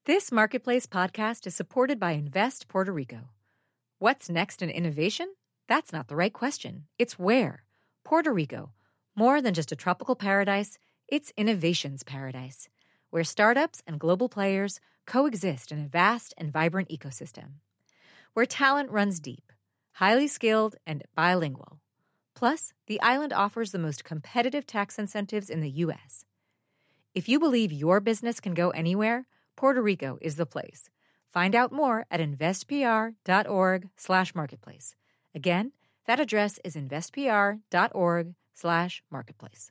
This Marketplace podcast is supported by Invest Puerto Rico. What's next in innovation? That's not the right question. It's where. Puerto Rico. More than just a tropical paradise, it's innovation's paradise, where startups and global players coexist in a vast and vibrant ecosystem. Where talent runs deep, highly skilled, and bilingual. Plus, the island offers the most competitive tax incentives in the U.S. If you believe your business can go anywhere, Puerto Rico is the place. Find out more at investpr.org/marketplace. Again, that address is investpr.org/marketplace.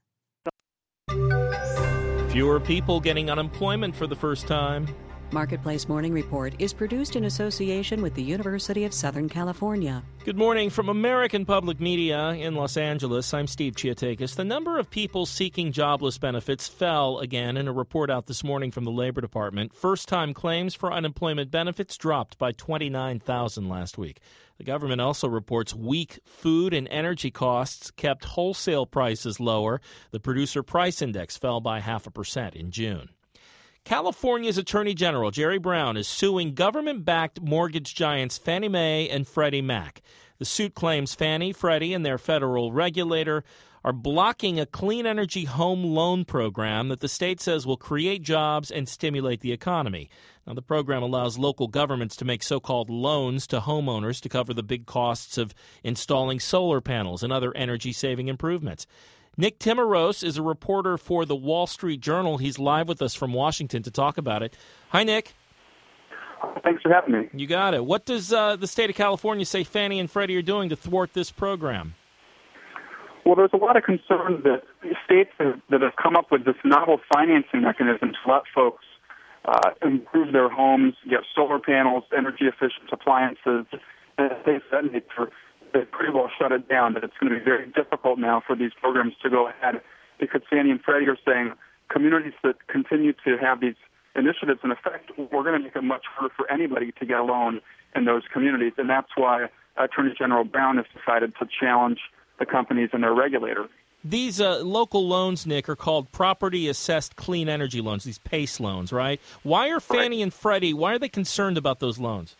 Fewer people getting unemployment for the first time. Marketplace Morning Report is produced in association with the University of Southern California. Good morning from American Public Media in Los Angeles. I'm Steve Chiatakis. The number of people seeking jobless benefits fell again in a report out this morning from the Labor Department. First-time claims for unemployment benefits dropped by 29,000 last week. The government also reports weak food and energy costs kept wholesale prices lower. The Producer Price Index fell by 0.5% in June. California's Attorney General Jerry Brown is suing government-backed mortgage giants Fannie Mae and Freddie Mac. The suit claims Fannie, Freddie, and their federal regulator are blocking a clean energy home loan program that the state says will create jobs and stimulate the economy. Now, the program allows local governments to make so-called loans to homeowners to cover the big costs of installing solar panels and other energy-saving improvements. Nick Timiraos is a reporter for the Wall Street Journal. He's live with us from Washington to talk about it. Hi, Nick. Thanks for having me. You got it. What does the state of California say Fannie and Freddie are doing to thwart this program? Well, there's a lot of concern that states that have come up with this novel financing mechanism to let folks improve their homes, get solar panels, energy-efficient appliances, and things of that nature. They pretty well shut it down, that it's going to be very difficult now for these programs to go ahead because Fannie and Freddie are saying communities that continue to have these initiatives in effect, we're going to make it much harder for anybody to get a loan in those communities. And that's why Attorney General Brown has decided to challenge the companies and their regulator. These local loans, Nick, are called property-assessed clean energy loans, these PACE loans, right? Why are Fannie and Freddie, why are they concerned about those loans?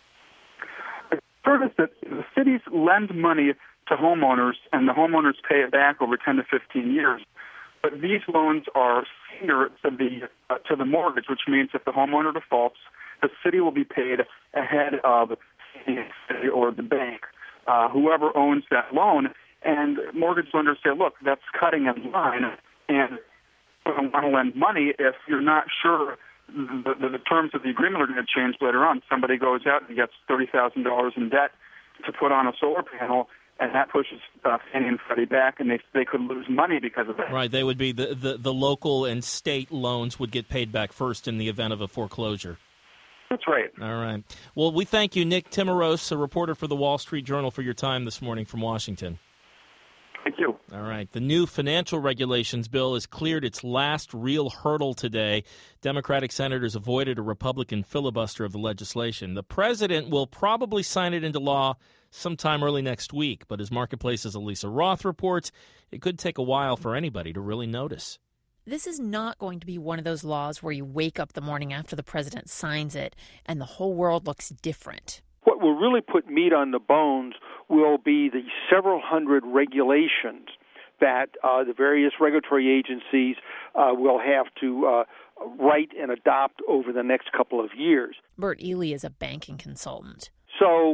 First is that the cities lend money to homeowners, and the homeowners pay it back over 10 to 15 years. But these loans are senior to the mortgage, which means if the homeowner defaults, the city will be paid ahead of the city or the bank, whoever owns that loan. And mortgage lenders say, look, that's cutting in line, and you don't want to lend money if you're not sure the terms of the agreement are going to change later on. Somebody goes out and gets $30,000 in debt to put on a solar panel, and that pushes Fannie and Freddie back, and they could lose money because of that. Right, they would be the local and state loans would get paid back first in the event of a foreclosure. That's right. All right. Well, we thank you, Nick Timiraos, a reporter for the Wall Street Journal, for your time this morning from Washington. Thank you. All right. The new financial regulations bill has cleared its last real hurdle today. Democratic senators avoided a Republican filibuster of the legislation. The president will probably sign it into law sometime early next week, but as Marketplace's Elisa Roth reports, it could take a while for anybody to really notice. This is not going to be one of those laws where you wake up the morning after the president signs it and the whole world looks different. What will really put meat on the bones will be the several hundred regulations that the various regulatory agencies will have to write and adopt over the next couple of years. Bert Ely is a banking consultant. So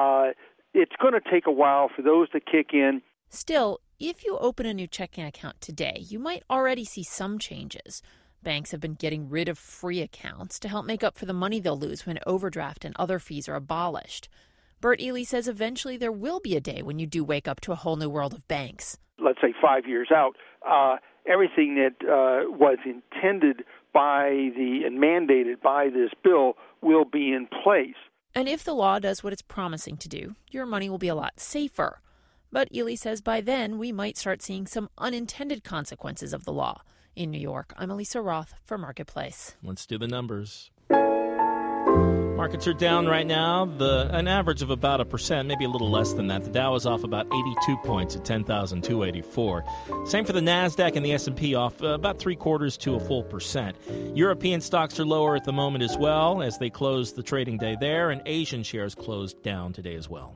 it's going to take a while for those to kick in. Still, if you open a new checking account today, you might already see some changes. Banks have been getting rid of free accounts to help make up for the money they'll lose when overdraft and other fees are abolished. Bert Ely says eventually there will be a day when you do wake up to a whole new world of banks. Let's say 5 years out, everything that was intended by and mandated by this bill will be in place. And if the law does what it's promising to do, your money will be a lot safer. But Ely says by then we might start seeing some unintended consequences of the law. In New York, I'm Elisa Roth for Marketplace. Let's do the numbers. Markets are down right now, an average of about 1%, maybe a little less than that. The Dow is off about 82 points at 10,284. Same for the NASDAQ and the S&P, off about 0.75 to a full percent. European stocks are lower at the moment as well as they close the trading day there, and Asian shares closed down today as well.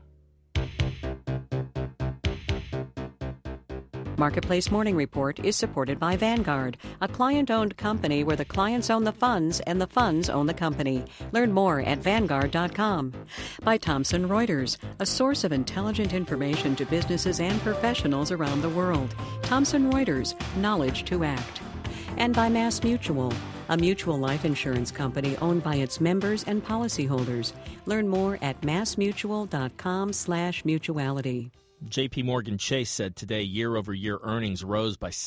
Marketplace Morning Report is supported by Vanguard, a client-owned company where the clients own the funds and the funds own the company. Learn more at Vanguard.com. By Thomson Reuters, a source of intelligent information to businesses and professionals around the world. Thomson Reuters, knowledge to act. And by MassMutual, a mutual life insurance company owned by its members and policyholders. Learn more at massmutual.com/mutuality. J.P. Morgan Chase said today year-over-year earnings rose by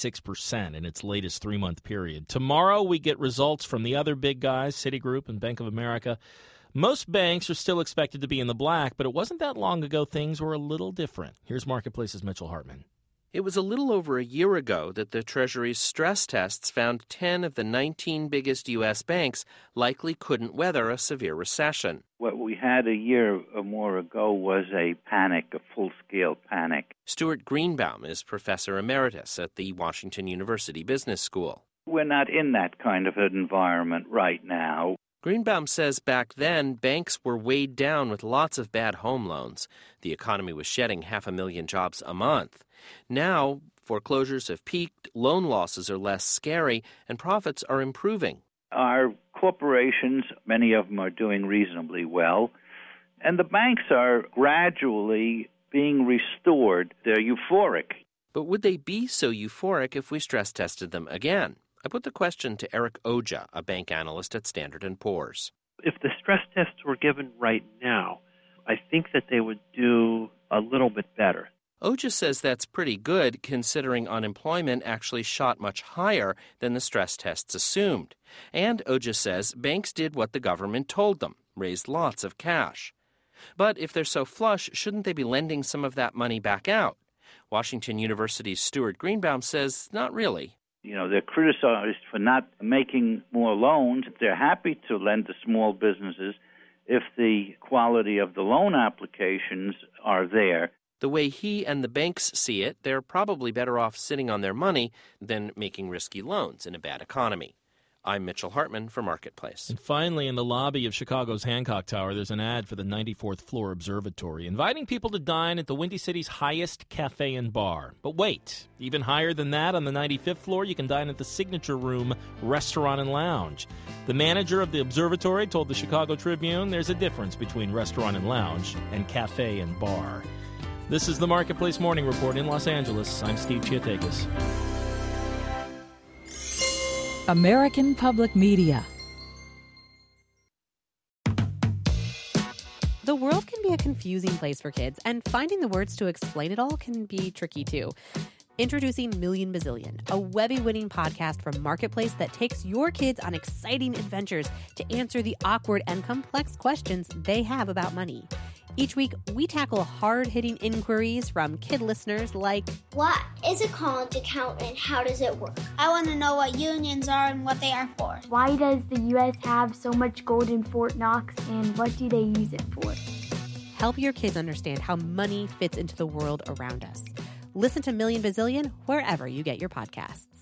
76% in its latest three-month period. Tomorrow we get results from the other big guys, Citigroup and Bank of America. Most banks are still expected to be in the black, but it wasn't that long ago things were a little different. Here's Marketplace's Mitchell Hartman. It was a little over a year ago that the Treasury's stress tests found 10 of the 19 biggest U.S. banks likely couldn't weather a severe recession. What we had a year or more ago was a panic, a full-scale panic. Stuart Greenbaum is professor emeritus at the Washington University Business School. We're not in that kind of an environment right now. Greenbaum says back then, banks were weighed down with lots of bad home loans. The economy was shedding 500,000 jobs a month. Now, foreclosures have peaked, loan losses are less scary, and profits are improving. Our corporations, many of them are doing reasonably well, and the banks are gradually being restored. They're euphoric. But would they be so euphoric if we stress tested them again? I put the question to Eric Oja, a bank analyst at Standard & Poor's. If the stress tests were given right now, I think that they would do a little bit better. Oja says that's pretty good, considering unemployment actually shot much higher than the stress tests assumed. And Oja says banks did what the government told them, raised lots of cash. But if they're so flush, shouldn't they be lending some of that money back out? Washington University's Stuart Greenbaum says not really. You know, they're criticized for not making more loans. They're happy to lend to small businesses if the quality of the loan applications are there. The way he and the banks see it, they're probably better off sitting on their money than making risky loans in a bad economy. I'm Mitchell Hartman for Marketplace. And finally, in the lobby of Chicago's Hancock Tower, there's an ad for the 94th floor observatory, inviting people to dine at the Windy City's highest cafe and bar. But wait, even higher than that, on the 95th floor, you can dine at the Signature Room Restaurant and Lounge. The manager of the observatory told the Chicago Tribune there's a difference between restaurant and lounge and cafe and bar. This is the Marketplace Morning Report in Los Angeles. I'm Steve Chiatakis. American Public Media. The world can be a confusing place for kids, and finding the words to explain it all can be tricky too. Introducing Million Bazillion, a Webby-winning podcast from Marketplace that takes your kids on exciting adventures to answer the awkward and complex questions they have about money. Each week, we tackle hard-hitting inquiries from kid listeners like, what is a college account and how does it work? I want to know what unions are and what they are for. Why does the U.S. have so much gold in Fort Knox and what do they use it for? Help your kids understand how money fits into the world around us. Listen to Million Bazillion wherever you get your podcasts.